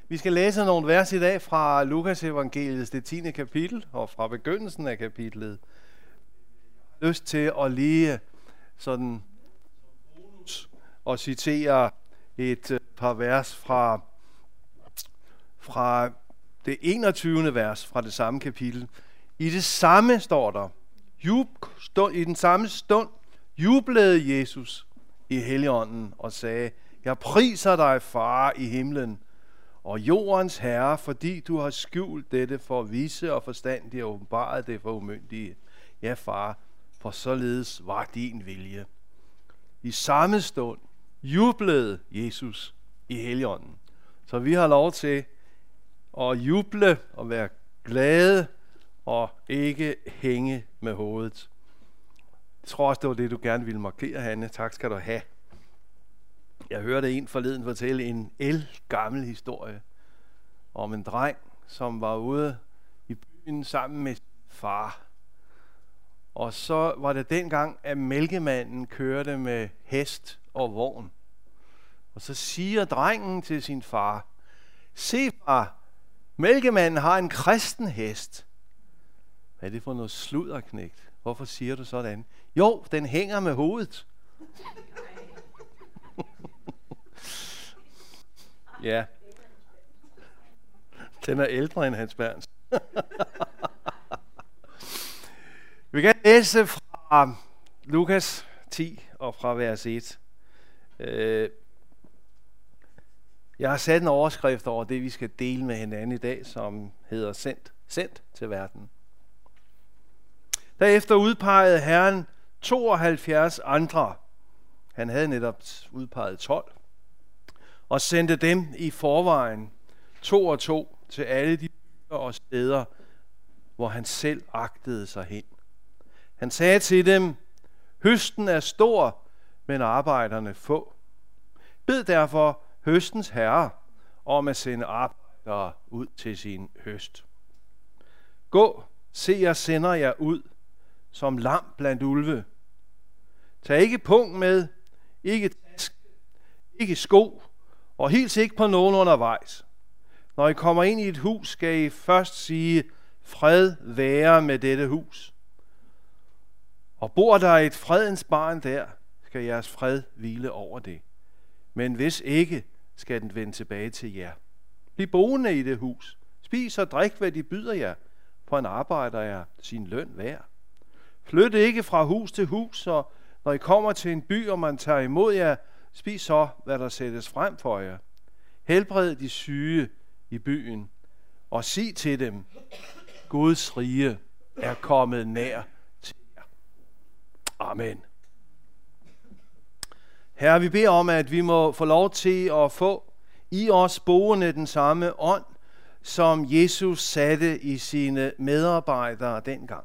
Vi skal læse nogle vers i dag fra Lukas evangeliet, det 10. kapitel, og fra begyndelsen af kapitlet. Jeg har lyst til at lige sådan og citere et par vers fra det 21. vers fra det samme kapitel. I det samme står der, i den samme stund jublede Jesus i Helligånden og sagde, jeg priser dig, far i himlen og jordens herre, fordi du har skjult dette for vise og forstandige og åbenbaret det for umyndige. Ja, far, for således var din vilje. I samme stund jublede Jesus i Helligånden. Så vi har lov til at juble og være glade og ikke hænge med hovedet. Jeg tror også, det var det, du gerne ville markere, Hanne. Tak skal du have. Jeg hørte en forleden fortælle en ældgammel historie om en dreng, som var ude i byen sammen med sin far. Og så var det dengang, at mælkemanden kørte med hest og vogn. Og så siger drengen til sin far, se far, mælkemanden har en kristen hest. Hvad er det for noget sludderknægt? Hvorfor siger du sådan? Jo, den hænger med hovedet. Ja. Den er ældre end Hans Berns. Vi kan læse fra Lukas 10 og fra vers 1. Jeg har sat en overskrift over det, vi skal dele med hinanden i dag, som hedder sendt til verden. Derefter udpegede Herren 72 andre. Han havde netop udpeget 12. Og sendte dem i forvejen 2 og 2 til alle de byer og steder, hvor han selv agtede sig hen. Han sagde til dem, høsten er stor, men arbejderne få. Bed derfor høstens herre om at sende arbejdere ud til sin høst. Gå, se jeg sender jer ud som lam blandt ulve. Tag ikke pung med, ikke taske, ikke sko, og hils ikke på nogen undervejs. Når I kommer ind i et hus, skal I først sige, fred være med dette hus. Og bor der et fredens barn der, skal jeres fred hvile over det. Men hvis ikke, skal den vende tilbage til jer. Bliv boende i det hus. Spis og drik, hvad de byder jer, for en arbejder er sin løn værd. Flyt ikke fra hus til hus, og når I kommer til en by, og man tager imod jer, spis så, hvad der sættes frem for jer. Helbred de syge i byen, og sig til dem, Guds rige er kommet nær til jer. Amen. Herre, vi beder om, at vi må få lov til at få i os boende den samme ånd, som Jesus satte i sine medarbejdere dengang.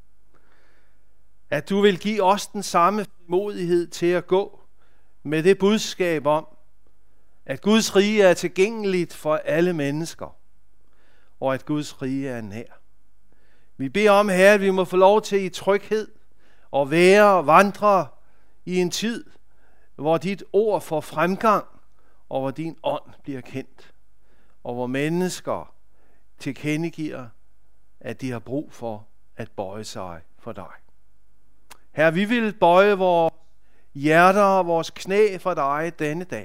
At du vil give os den samme modighed til at gå med det budskab om, at Guds rige er tilgængeligt for alle mennesker, og at Guds rige er nær. Vi beder om, Herre, at vi må få lov til i tryghed at være og vandre i en tid, hvor dit ord får fremgang, og hvor din ånd bliver kendt, og hvor mennesker tilkendegiver, at de har brug for at bøje sig for dig. Herre, vi vil bøje vores hjerter og vores knæ for dig denne dag.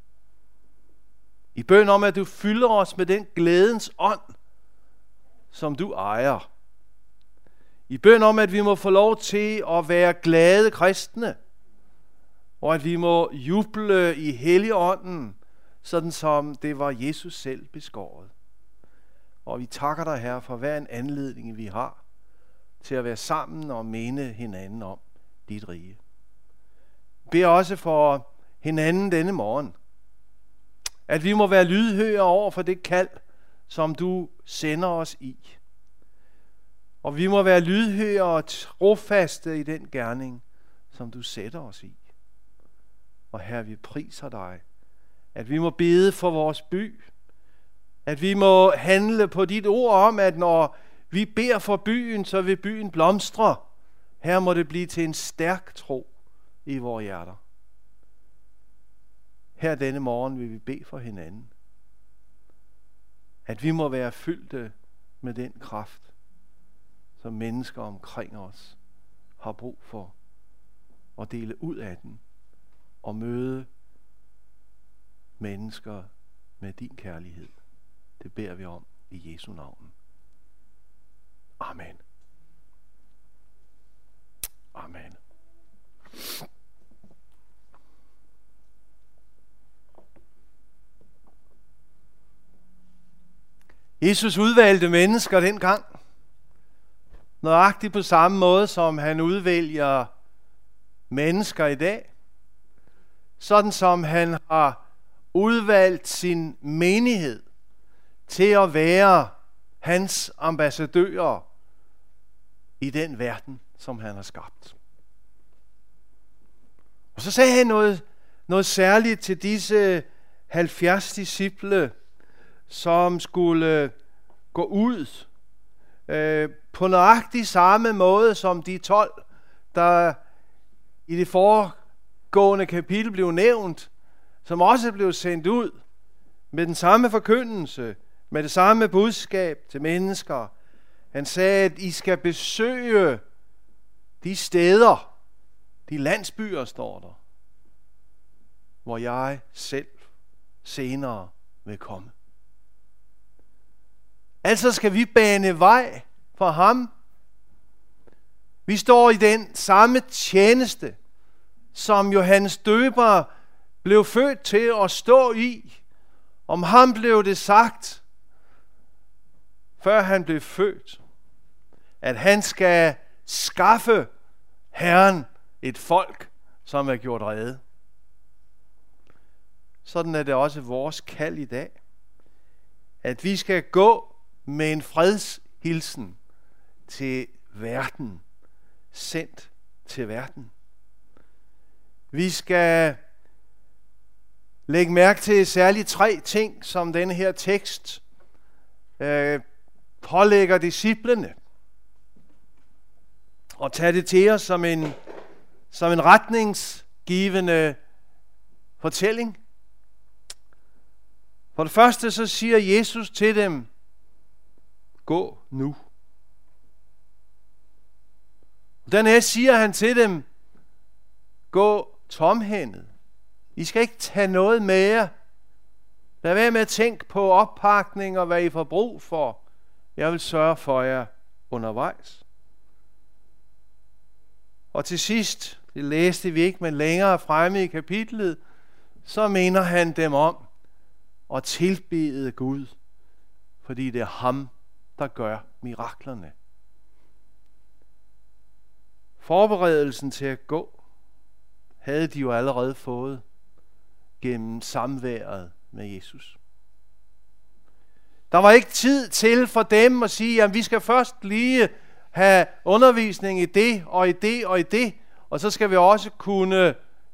I bøn om, at du fylder os med den glædens ånd, som du ejer. I bøn om, at vi må få lov til at være glade kristne, og at vi må juble i Helligånden, sådan som det var Jesus selv beskåret. Og vi takker dig, Herre, for hver en anledning, vi har til at være sammen og minde hinanden om dit rige. Vi beder også for hinanden denne morgen, at vi må være lydhøre over for det kald, som du sender os i. Og vi må være lydhøre og trofaste i den gerning, som du sætter os i. Og Herre, vi priser dig, at vi må bede for vores by, at vi må handle på dit ord om, at når vi beder for byen, så vil byen blomstre. Her må det blive til en stærk tro i vores hjerter. Her denne morgen vil vi bede for hinanden. at vi må være fyldte med den kraft, som mennesker omkring os har brug for, og dele ud af den, og møde mennesker med din kærlighed. Det beder vi om i Jesu navn. Amen. Amen. Jesus udvalgte mennesker dengang, nøjagtigt på samme måde, som han udvælger mennesker i dag. Sådan som han har udvalgt sin menighed til at være hans ambassadører i den verden, som han har skabt. Og så sagde han noget særligt til disse 70 disciple, som skulle gå ud på nøjagtig samme måde som de 12, der i det foregående kapitel blev nævnt, som også blev sendt ud med den samme forkyndelse, med det samme budskab til mennesker. Han sagde, at I skal besøge de steder, de landsbyer, står der, hvor jeg selv senere vil komme. Altså skal vi bane vej for ham. Vi står i den samme tjeneste, som Johannes Døber blev født til at stå i. Om ham blev det sagt, før han blev født, at han skal skaffe Herren et folk, som er gjort rede. Sådan er det også vores kald i dag, at vi skal gå med en fredshilsen til verden, sendt til verden. Vi skal lægge mærke til særligt 3 ting, som denne her tekst pålægger disciplene, og tage det til os som en retningsgivende fortælling. For det første så siger Jesus til dem, gå nu. Dernæst siger han til dem, gå tomhændet. I skal ikke tage noget med jer. Lad være med at tænke på oppakning og hvad I får brug for. Jeg vil sørge for jer undervejs. Og til sidst, det læste vi ikke, men længere fremme i kapitlet, så minder han dem om at tilbede Gud, fordi det er ham, der gør miraklerne. Forberedelsen til at gå havde de jo allerede fået gennem samværet med Jesus. Der var ikke tid til for dem at sige, at vi skal først lige have undervisning i det og i det og i det, og så skal vi også kunne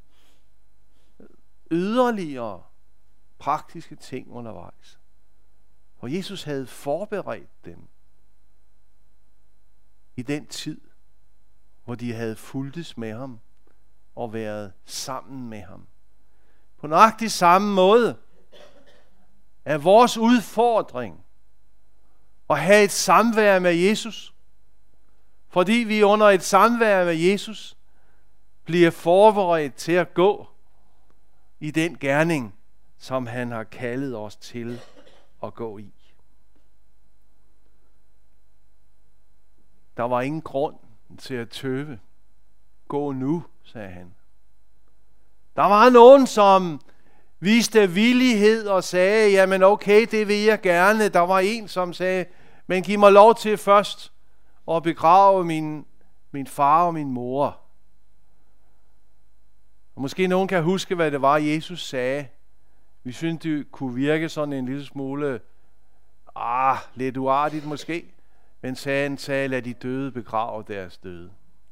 yderligere praktiske ting undervejs. For Jesus havde forberedt dem i den tid, hvor de havde fulgtes med ham og været sammen med ham. På nøjagtig samme måde er vores udfordring at have et samvær med Jesus, fordi vi under et samvær med Jesus bliver forberedt til at gå i den gerning, som han har kaldet os til at gå i. Der var ingen grund til at tøve. Gå nu, sagde han. Der var nogen, som viste villighed og sagde, jamen okay, det vil jeg gerne. Der var en, som sagde, men giv mig lov til først at begrave min far og min mor. Og måske nogen kan huske, hvad det var, Jesus sagde. Vi synes, det kunne virke sådan en lille smule, lidt uartigt måske. Men han sagde, lad de døde begrave deres døde.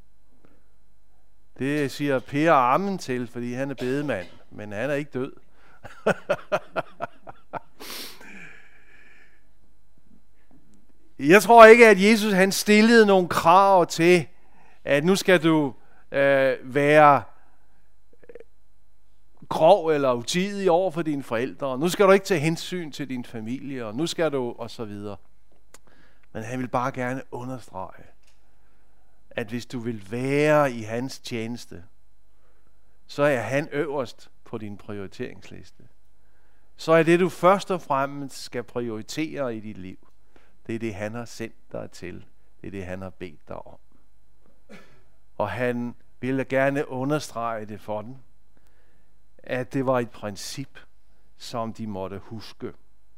Det siger Per amen til, fordi han er bedemand, men han er ikke død. Jeg tror ikke, at Jesus han stillede nogle krav til, at nu skal du være grov eller utidig over for dine forældre, og nu skal du ikke tage hensyn til din familie, og nu skal du, og så videre. Men han vil bare gerne understrege, at hvis du vil være i hans tjeneste, så er han øverst på din prioriteringsliste. Så er det, du først og fremmest skal prioritere i dit liv, det er det, han har sendt dig til. Det er det, han har bedt dig om. Og han ville gerne understrege det for dem, at det var et princip, som de måtte huske.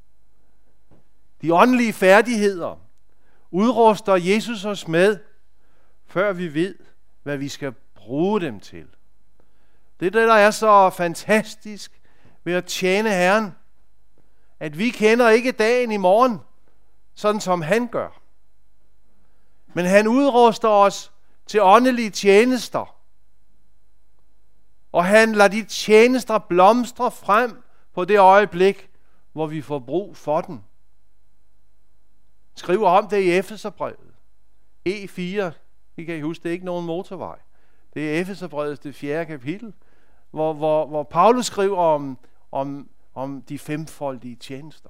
De åndelige færdigheder udruster Jesus os med, før vi ved, hvad vi skal bruge dem til. Det er det, der er så fantastisk ved at tjene Herren, at vi kender ikke dagen i morgen, sådan som han gør. Men han udruster os til åndelige tjenester. Og han lader de tjenester blomstre frem på det øjeblik, hvor vi får brug for den. Skriver om det i Efeserbrevet. E4, I kan huske, det er ikke nogen motorvej. Det er Efeserbrevets det 4. kapitel, hvor Paulus skriver om de femfoldige tjenester.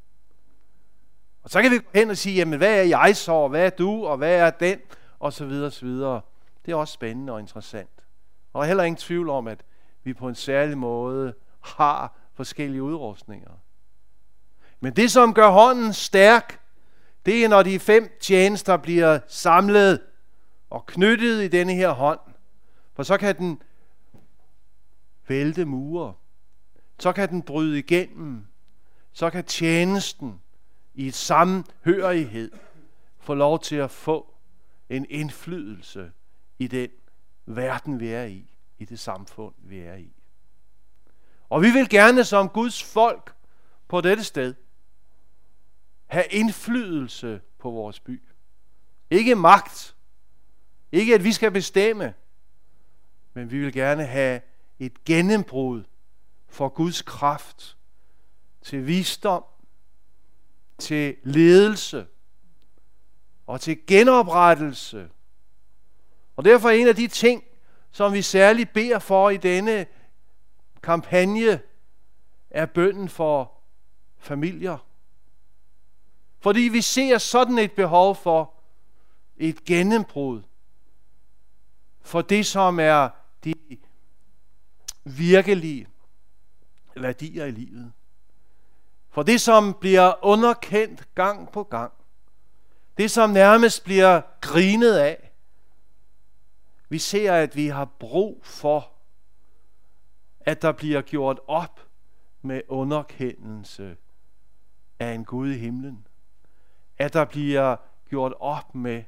Og så kan vi gå hen og sige, jamen hvad er jeg så, og hvad er du, og hvad er den, og så videre, så videre. Det er også spændende og interessant. Og der er heller ingen tvivl om, at vi på en særlig måde har forskellige udrustninger. Men det, som gør hånden stærk, det er, når de 5 tjenester bliver samlet og knyttet i denne her hånd. For så kan den vælte mure. Så kan den bryde igennem. Så kan tjenesten i et samhørighed få lov til at få en indflydelse i den verden, vi er i det samfund, vi er i. Og vi vil gerne som Guds folk på dette sted have indflydelse på vores by. Ikke magt. Ikke at vi skal bestemme. Men vi vil gerne have et gennembrud for Guds kraft til visdom, til ledelse og til genoprettelse. Og derfor er en af de ting, som vi særligt beder for i denne kampagne, er bønnen for familier. Fordi vi ser sådan et behov for et gennembrud for det, som er de virkelige værdier i livet. For det, som bliver underkendt gang på gang. Det, som nærmest bliver grinet af. Vi ser, at vi har brug for, at der bliver gjort op med underkendelse af en Gud i himlen. At der bliver gjort op med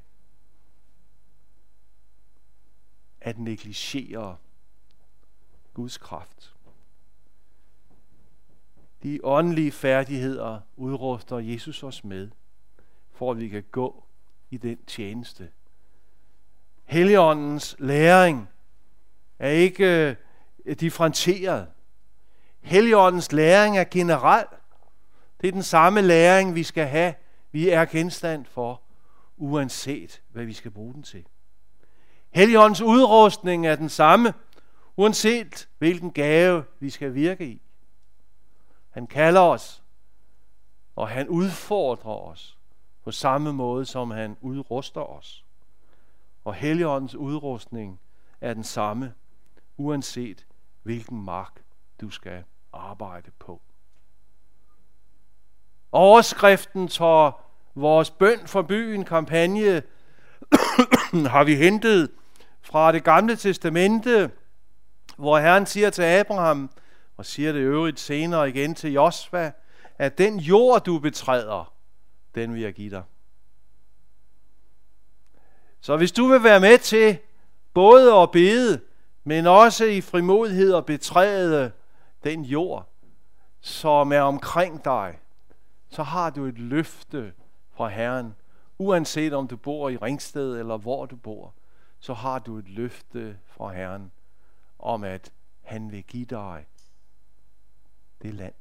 at negligere Guds kraft. De åndelige færdigheder udruster Jesus os med, for at vi kan gå i den tjeneste. Helligåndens læring er ikke differentieret. Helligåndens læring er generel. Det er den samme læring, vi skal have. Vi er genstand for, uanset hvad vi skal bruge den til. Helligåndens udrustning er den samme, uanset hvilken gave vi skal virke i. Han kalder os, og han udfordrer os på samme måde, som han udruster os. Og Helligåndens udrustning er den samme, uanset hvilken mark du skal arbejde på. Overskriften til vores bøn for byen kampagne har vi hentet fra det gamle testamente, hvor Herren siger til Abraham, og siger det øvrigt senere igen til Josva, at den jord, du betræder, den vil jeg give dig. Så hvis du vil være med til både at bede, men også i frimodighed at betræde den jord, som er omkring dig, så har du et løfte fra Herren. Uanset om du bor i Ringsted eller hvor du bor, så har du et løfte fra Herren om, at han vil give dig det land.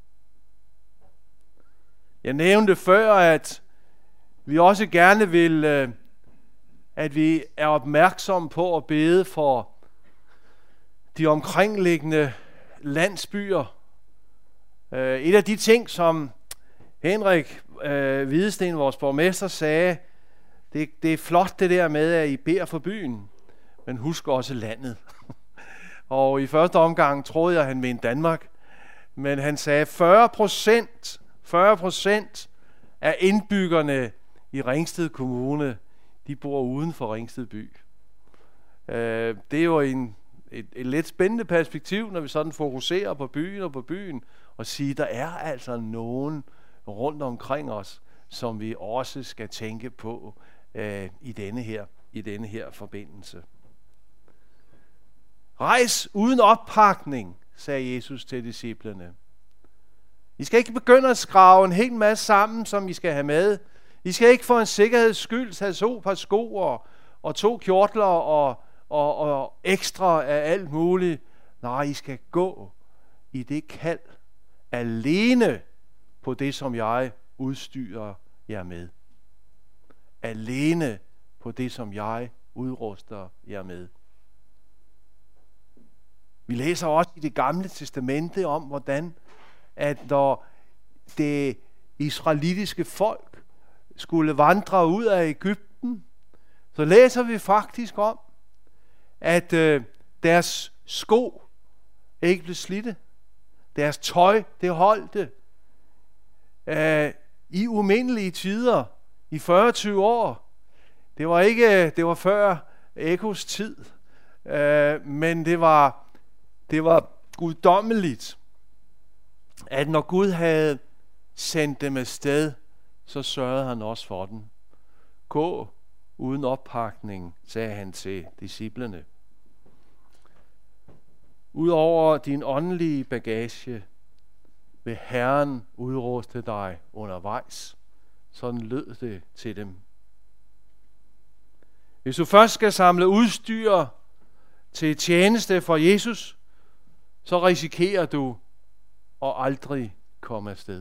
Jeg nævnte før, at vi også gerne vil, at vi er opmærksomme på at bede for de omkringliggende landsbyer. Et af de ting, som Henrik Hvidesten, vores borgmester, sagde, det er flot det der med, at I beder for byen, men husk også landet. Og i første omgang troede jeg, at han mente Danmark, men han sagde 40% af indbyggerne i Ringsted Kommune, de bor uden for Ringsted by. Det er jo et lidt spændende perspektiv, når vi sådan fokuserer på byen, og siger, der er altså nogen rundt omkring os, som vi også skal tænke på i denne her forbindelse. Rejs uden oppakning, sagde Jesus til disciplene. I skal ikke begynde at skrave en hel masse sammen, som I skal have med. I skal ikke for en sikkerheds skyld tage 2 par sko og 2 kjortler og ekstra af alt muligt. Nej, I skal gå i det kald alene på det, som jeg udstyrer jer med. Alene på det, som jeg udruster jer med. Vi læser også i Det Gamle Testamente om, hvordan at når det israelitiske folk skulle vandre ud af Egypten, så læser vi faktisk om, at deres sko ikke blev slidte. Deres tøj, det holdte i umindelige tider, i 40-20 år. Det var før Ekkos tid, men det var guddommeligt, at når Gud havde sendt dem afsted, så sørgede han også for dem. Gå uden oppakning, sagde han til disciplene. Udover din åndelige bagage vil Herren udruste dig undervejs. Sådan lød det til dem. Hvis du først skal samle udstyr til tjeneste for Jesus, så risikerer du at aldrig komme afsted.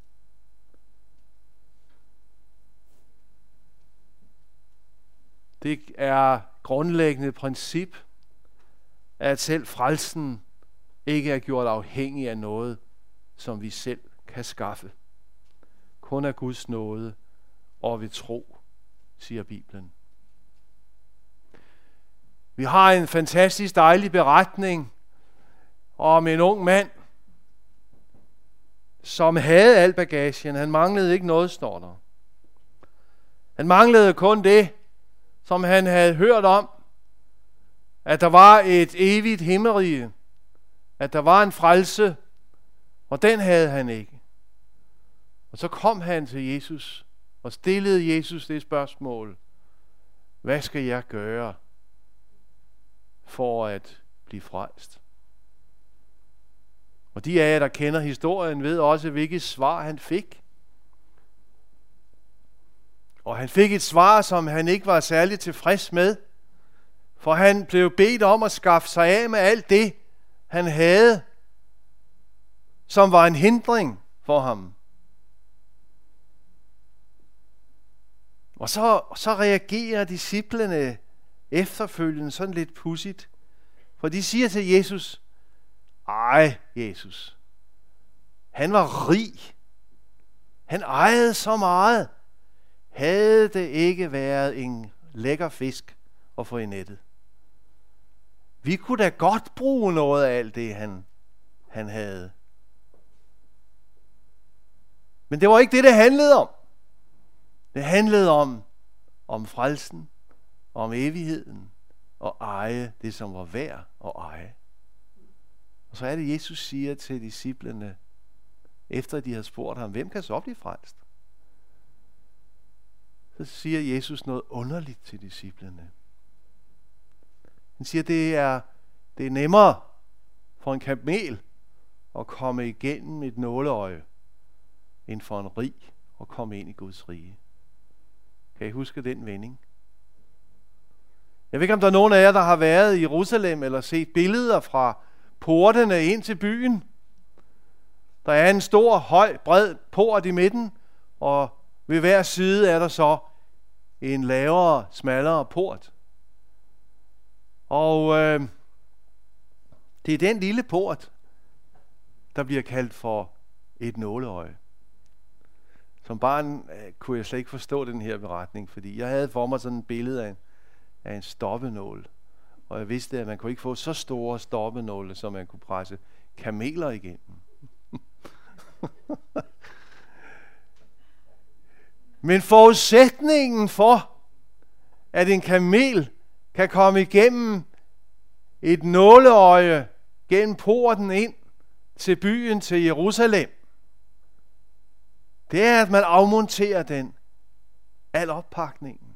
Det er grundlæggende princip, at selv frelsen ikke er gjort afhængig af noget, som vi selv kan skaffe. Kun af Guds nåde og ved tro, siger Bibelen. Vi har en fantastisk dejlig beretning om en ung mand, som havde al bagagen. Han manglede ikke noget, står der. Han manglede kun det, som han havde hørt om, at der var et evigt himmelrige, at der var en frelse, og den havde han ikke. Og så kom han til Jesus og stillede Jesus det spørgsmål: hvad skal jeg gøre for at blive frelst? Og de af jer, der kender historien, ved også, hvilket svar han fik. Og han fik et svar, som han ikke var særlig tilfreds med, for han blev bedt om at skaffe sig af med alt det, han havde, som var en hindring for ham. Og så reagerer disciplene efterfølgende sådan lidt pudsigt, for de siger til Jesus: ej, Jesus, han var rig. Han ejede så meget. Havde det ikke været en lækker fisk at få i nettet? Vi kunne da godt bruge noget af alt det, han havde. Men det var ikke det handlede om. Det handlede om frelsen, om evigheden, og eje det, som var værd at eje. Og så er det, Jesus siger til disciplene, efter de har spurgt ham, hvem kan så blive frelst? Så siger Jesus noget underligt til disciplene. Han siger, det er nemmere for en kamel at komme igennem et nåleøje, end for en rig at komme ind i Guds rige. Kan I huske den vending? Jeg ved ikke, om der er nogen af jer, der har været i Jerusalem eller set billeder fra portene ind til byen. Der er en stor, høj, bred port i midten, og ved hver side er der så en lavere, smallere port. Og det er den lille port, der bliver kaldt for et nåleøje. Som barn kunne jeg slet ikke forstå den her beretning, fordi jeg havde for mig sådan et billede af en stoppenål. Og jeg vidste, at man kunne ikke få så store stoppenåle, som man kunne presse kameler igennem. Men forudsætningen for, at en kamel kan komme igennem et nåleøje, gennem porten ind til byen, til Jerusalem, det er, at man afmonterer den. Al oppakningen.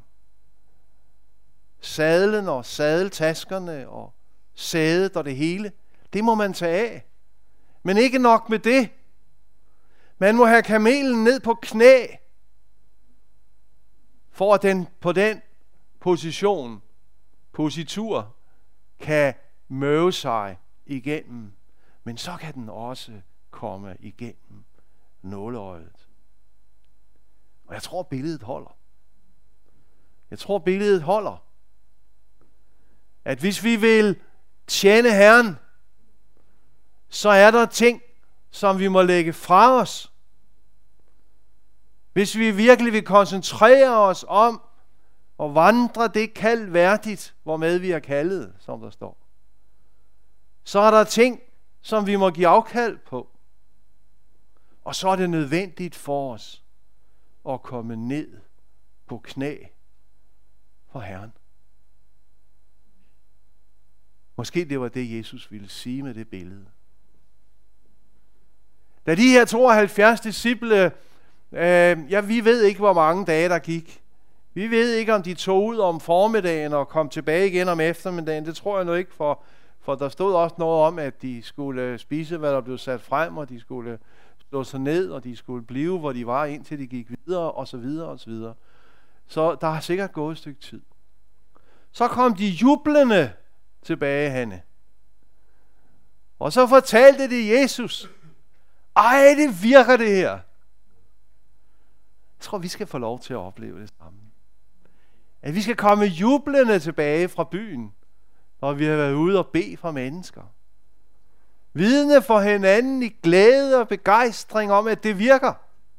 Sadlen og sadeltaskerne og sædet og det hele, det må man tage af. Men ikke nok med det. Man må have kamelen ned på knæ, for at den på den positur, kan møve sig igennem. Men så kan den også komme igennem nåleøjet. Og jeg tror, billedet holder. At hvis vi vil tjene Herren, så er der ting, som vi må lægge fra os. Hvis vi virkelig vil koncentrere os om at vandre det kald værdigt, hvormed vi er kaldet, som der står, så er der ting, som vi må give afkald på. Og så er det nødvendigt for os at komme ned på knæ for Herren. Måske det var det, Jesus ville sige med det billede. Da de her 72 disciple, vi ved ikke, hvor mange dage der gik. Vi ved ikke, om de tog ud om formiddagen og kom tilbage igen om eftermiddagen. Det tror jeg nu ikke, for der stod også noget om, at de skulle spise, hvad der blev sat frem, og de skulle slå sig ned, og de skulle blive, hvor de var, indtil de gik videre, og så videre, og så videre. Så der har sikkert gået et stykke tid. Så kom de jublende tilbage, Hanne. Og så fortalte de Jesus, ej, det virker det her. Jeg tror, vi skal få lov til at opleve det samme. At vi skal komme jublende tilbage fra byen, når vi har været ude og bede for mennesker. Vidne for hinanden i glæde og begejstring om, at det virker.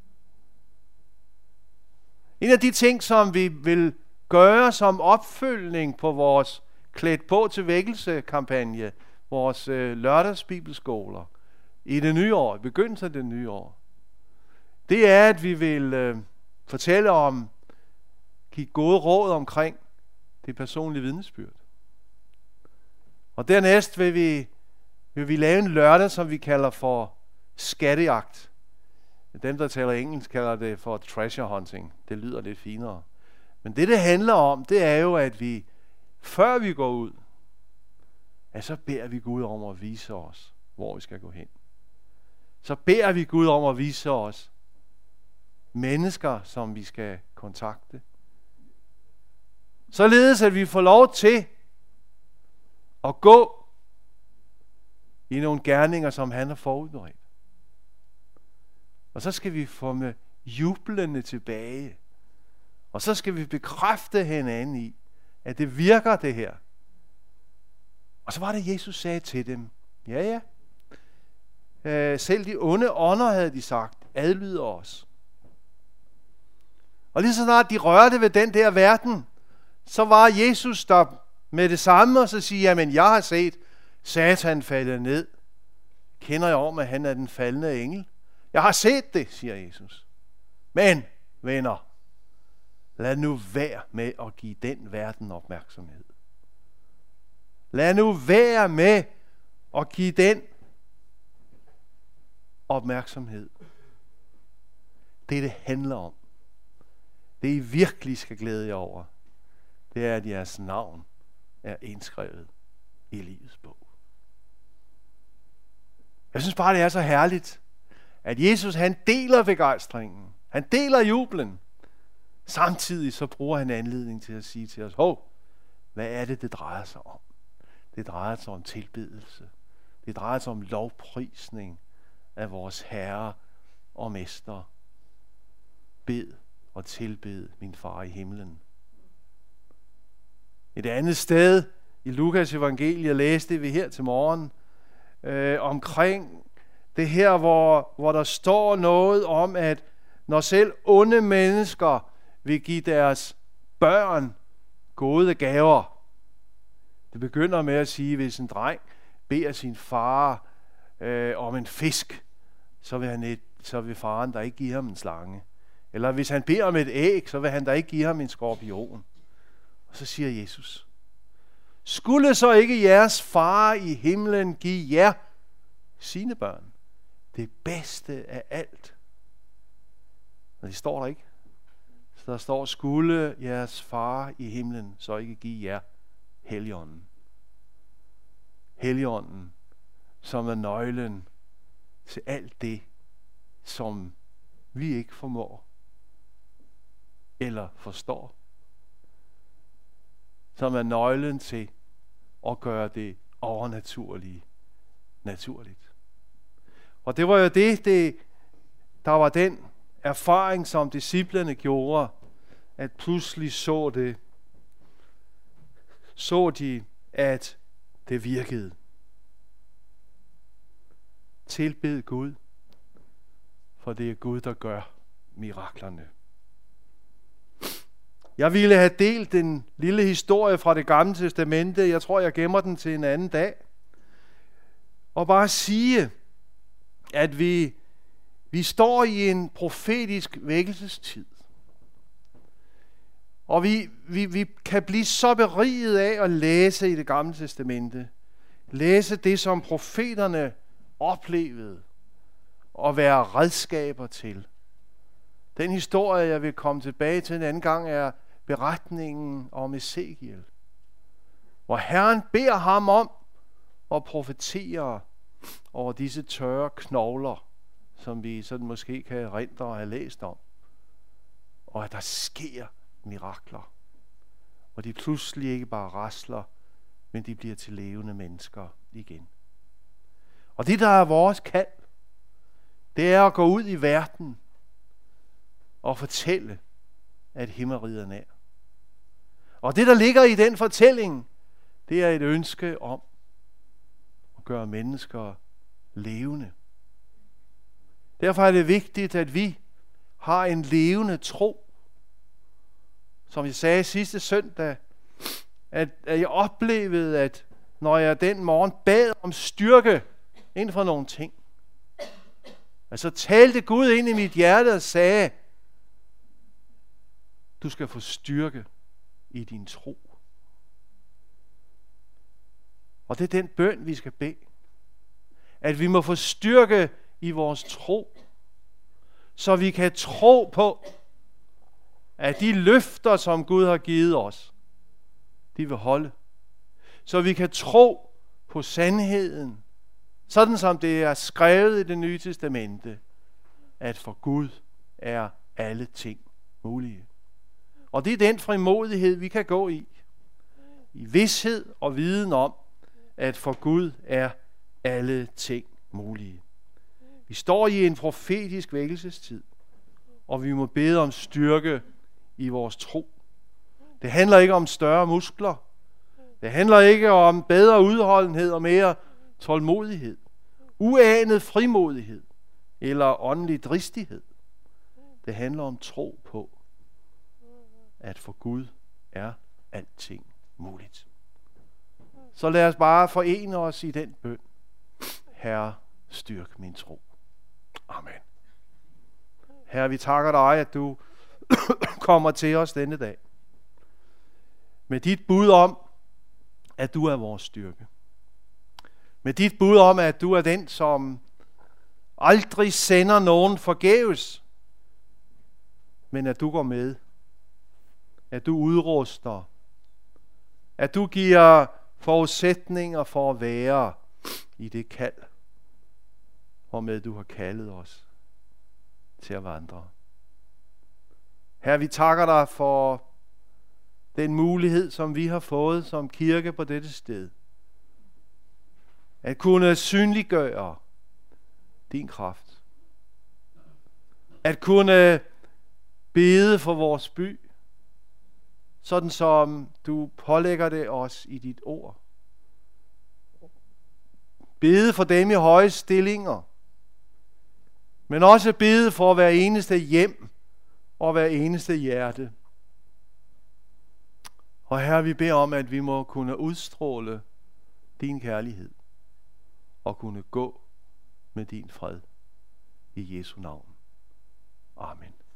En af de ting, som vi vil gøre som opfølgning på vores klædt på til vækkelse-kampagne, vores lørdagsbibelskoler, i det nye år, i begyndelsen af det nye år, det er, at vi vil fortælle om, give gode råd omkring det personlige vidnesbyrd. Og dernæst vil vi lave en lørdag, som vi kalder for skattejagt. Dem, der taler engelsk, kalder det for treasure hunting. Det lyder lidt finere. Men det handler om, det er jo, at vi, før vi går ud, så beder vi Gud om at vise os, hvor vi skal gå hen. Så beder vi Gud om at vise os mennesker, som vi skal kontakte. Således, at vi får lov til at gå i nogle gerninger, som han har forudberedt. Og så skal vi få med jublende tilbage. Og så skal vi bekræfte hinanden i, at det virker det her. Og så var det, Jesus sagde til dem, ja. Selv de onde ånder, havde de sagt, adlyder os. Og lige så snart de rørte ved den der verden, så var Jesus der med det samme, og så siger, jamen jeg har set Satan falde ned. Kender jeg om, at han er den faldende engel? Jeg har set det, siger Jesus. Men, venner, lad nu være med at give den verden opmærksomhed. Lad nu være med at give den opmærksomhed. Det handler om, det I virkelig skal glæde jer over, det er, at jeres navn er indskrevet i livets bog. Jeg synes bare, det er så herligt, at Jesus, han deler begejstringen. Han deler jublen. Samtidig så bruger han anledning til at sige til os, hvad er det drejer sig om? Det drejer sig om tilbedelse. Det drejer sig om lovprisning af vores Herre og Mester. Bed og tilbed min far i himlen. Et andet sted i Lukas evangelie læste vi her til morgen omkring Det her, hvor der står noget om, at når selv onde mennesker vil give deres børn gode gaver. Det begynder med at sige, at hvis en dreng beder sin far om en fisk, så vil faren der ikke give ham en slange. Eller hvis han beder om et æg, så vil han der ikke give ham en skorpion. Og så siger Jesus, skulle så ikke jeres far i himlen give jer, sine børn, det bedste af alt? Og det står der ikke. Så der står, skulle jeres far i himlen så ikke give jer Helligånden. Helligånden, som er nøglen til alt det, som vi ikke formår eller forstår. Som er nøglen til at gøre det overnaturlige naturligt. Og det var jo der var den erfaring, som disciplene gjorde, at pludselig så de, at det virkede. Tilbed Gud, for det er Gud, der gør miraklerne. Jeg ville have delt en lille historie fra Det Gamle Testamente. Jeg tror, jeg gemmer den til en anden dag. Og bare sige, at vi står i en profetisk vækkelsestid. Og vi kan blive så beriget af at læse i Det Gamle Testamente. Læse det, som profeterne oplevede og være redskaber til. Den historie, jeg vil komme tilbage til en anden gang, er beretningen om Ezekiel. Hvor Herren beder ham om at profetere over disse tørre knogler, som vi sådan måske kan erindre og have læst om. Og at der sker mirakler. Og de pludselig ikke bare rasler, men de bliver til levende mennesker igen. Og det, der er vores kald, det er at gå ud i verden og fortælle, at himmeriget er nær. Og det, der ligger i den fortælling, det er et ønske om at gøre mennesker levende. Derfor er det vigtigt, at vi har en levende tro. Som jeg sagde sidste søndag, at jeg oplevede, at når jeg den morgen bad om styrke inden for nogle ting, at så talte Gud ind i mit hjerte og sagde, du skal få styrke i din tro. Og det er den bøn, vi skal bede. At vi må få styrke i vores tro, så vi kan tro på, at de løfter, som Gud har givet os, de vil holde. Så vi kan tro på sandheden, sådan som det er skrevet i Det Nye Testamente, at for Gud er alle ting mulige. Og det er den frimodighed, vi kan gå i vished og viden om, at for Gud er alle ting mulige. Vi står i en profetisk vækkelsestid, og vi må bede om styrke i vores tro. Det handler ikke om større muskler. Det handler ikke om bedre udholdenhed og mere tålmodighed. Uanet frimodighed eller åndelig dristighed. Det handler om tro på, at for Gud er alting muligt. Så lad os bare forene os i den bøn. Herre, styrk min tro. Amen. Herre, vi takker dig, at du kommer til os denne dag. Med dit bud om, at du er vores styrke. Med dit bud om, at du er den, som aldrig sender nogen forgæves, men at du går med. At du udruster. At du giver forudsætninger for at være i det kald, hvormed du har kaldet os til at vandre. Herre, vi takker dig for den mulighed, som vi har fået som kirke på dette sted. At kunne synliggøre din kraft. At kunne bede for vores by, sådan som du pålægger det os i dit ord. Bede for dem i høje stillinger, men også bede for hver eneste hjem og hver eneste hjerte. Og Herre, vi beder om, at vi må kunne udstråle din kærlighed og kunne gå med din fred. I Jesu navn. Amen.